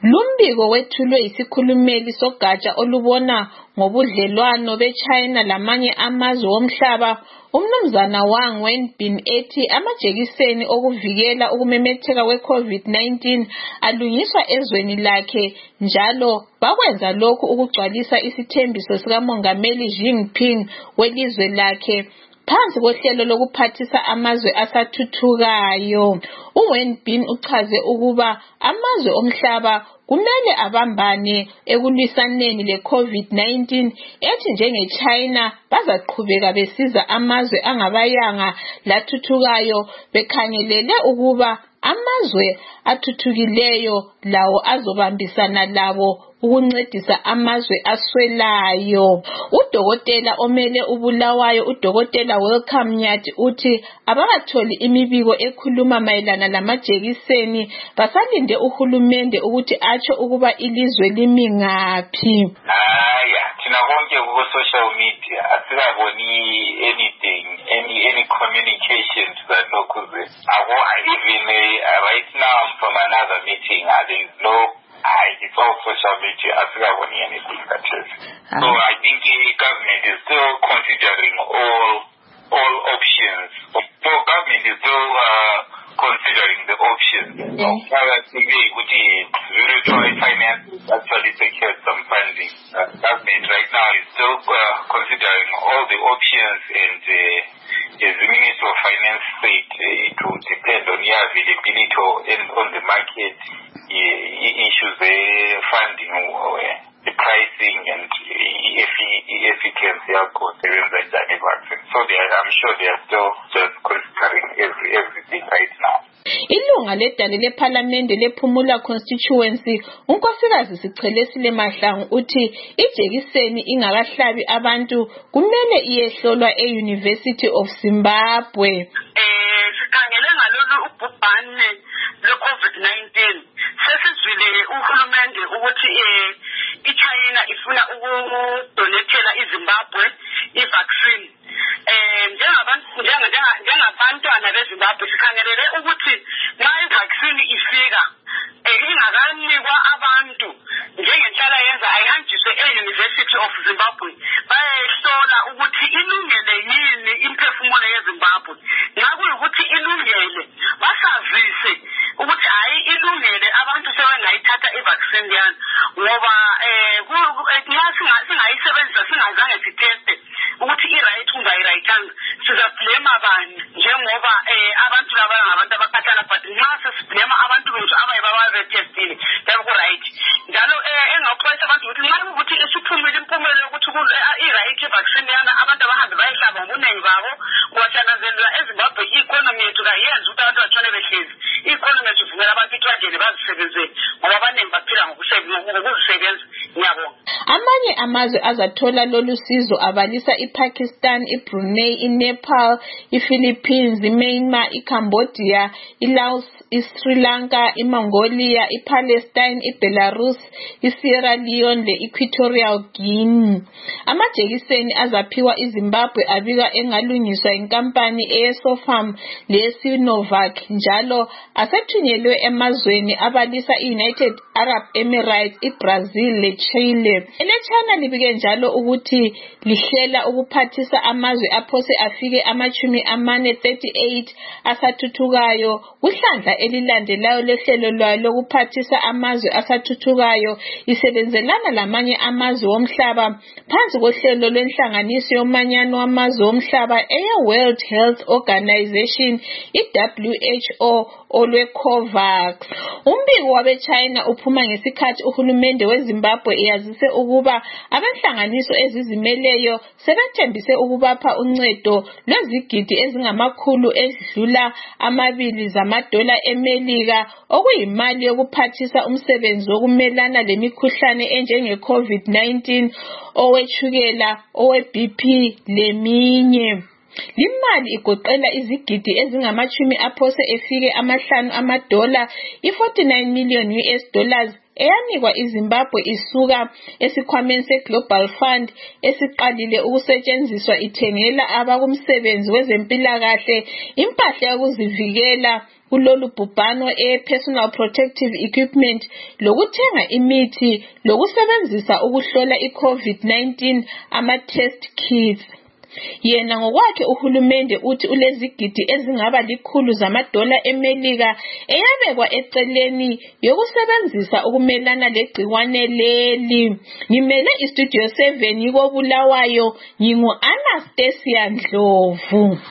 Lumbiko wethulwe isikhulumeli sogatsha olubona ngobudlelwano beChina lamanye amazwe womhlaba. Umnumzana Wang Wenbin ethi amajekiseni okuvikela ukumemetheka kwe-COVID-19 alungiswa ezweni lakhe njalo bakwenza lokhu ukugcwalisa isithembiso sikaMongameli Xi Jinping welizwe lakhe phansi kohlelo lokuphathisa amazwe asathuthukayo. uWenbin uchaze ukuba amazwe omhlaba kumele abambane ekulwisaneni le-COVID-19 ethi njengeChina bazaqhubeka besiza amazwe angabayanga lathuthukayo bekhangelele ukuba amazwe athuthukileyo lawo azobambisana labo ukuncedisa amazwe aswelayo. Udokotela omele uBulawayo uDokotela Wellcome Nyathi uthi abakatholi imibiko ekhuluma mayelana lamajekiseni basalinde uhulumende ukuthi atsho ukuba ilizwe limi ngaphi. Thina konke ku social media asikaboni anything any communications that okuze even right now from another meeting there is no it's all social media asikaboni anything that is. So I think the government is still considering all options. So government is still considering the options. Virtual finance actually secured some funding. Government right now is still considering all the options, and as the Minister of Finance said, it will depend on the availability and on the market issues, the funding, the pricing, and efficiency of course. So I'm sure they are still just considering everything right now. Ilunga ledale lephalamende lePhumula constituency unkosikazi Sichelesile Mahlangu uthi ijekiseni ingakahlabi abantu kumele iyehlolwa eUniversity of Zimbabwe. Sikhangele ngalolu ubhubhane lwe-COVID-19 sesizwile uhulumende ukuthi iChina ifuna ukudonethela iZimbabwe i-vaccine. Njengabantwana beZimbabwe sikhangelele ukuthi nxa i-vaccine ifika ingakanikwa abantu njengenhlala yenza ayihanjiswe e-University of Zimbabwe bayehlola ukuthi ilungele yini imphefumulo yeZimbabwe. Nxa kuyikuthi ilungele basazise ukuthi hayi ilungele abantu sebengayithatha i-vaccine yana ngoba nxa singayisebenzisa singazange siteste ukuthi i-right kumbe ayirayithanga sizablame abantu njengoba abantu laba ngabantu abakhathala but nxa sesiblame abantu bethu abayibababetestile beku-right njalo engakuxwayisa abantu ukuthi nxa ukuthi isiphumile impumelo yokuthi i-right i-vaccine yana abantu abahambe bayihlaba ngobunengi babo kuwachangazelela eZimbabwe i-economy yethu kayenzi ukuthi abantu batshone behlezi i-economy yethu ivumela abantu itragedy bazisebenzele ngoba abaningi baphila ngokuzisebenza. Ngiyabonga. Amanye amazwe azathola lolu sizo abalisa iPakistan, iBrunei, iNepal, iPhilippines, iMyanmar, iCambodia, iLaos, iSri Lanka, iMongolia, iPalestine, iBelarus, iSierra Leone le-Equatorial Guinea. Amajekiseni azaphiwa iZimbabwe abika engalungiswa inkampani eyeSofam leSinovac njalo asethunyelwe emazweni abalisa iUnited Arab Emirates, iBrazil leChile. EleChina libike njalo ukuthi lihlela ukuphathisa amazwe aphose afike ama-38 asathuthukayo kuhlandla elilandelayo lehlelo lwayo lokuphathisa amazwe asathuthukayo isebenzelana lamanye amazwe womhlaba phansi kohlelo lwenhlanganiso yomanyano wamazwe womhlaba eye-World Health Organization, i-WHO, olwe-COVAX. Umbiko wabeChina uphuma ngesikhathi uhulumende weZimbabwe yazise ukuba abenhlanganiso ezizimeleyo sebethembise ukubapha uncedo lwezigidi ezingamakhulu edlula $2 zamadola eMelika okuyimali yokuphathisa umsebenzi wokumelana lemikhuhlane enjenge-COVID-19, owetshukela, owe-BP leminye. Limali igoqela izigidi ezingama-10 aphose efike $5 $49 million eyanikwa iZimbabwe isuka esikhwameni seGlobal Fund esiqalile ukusetshenziswa ithengela abakumsebenzi wezempilakahle impahla yokuzivikela kulolu bhubhano personal protective equipment lokuthenga imithi lokusebenzisa ukuhlola iCovid-19 ama-test kits. Yena ngokwakhe uhulumende uthi ulezigidi ezingaba likhulu $100 eMelika eyabekwa eceleni yokusebenzisa ukumelana legciwane leli. Ngimele iStudio 7 yiko Bulawayo, ngingu Anastasia Ndlovu.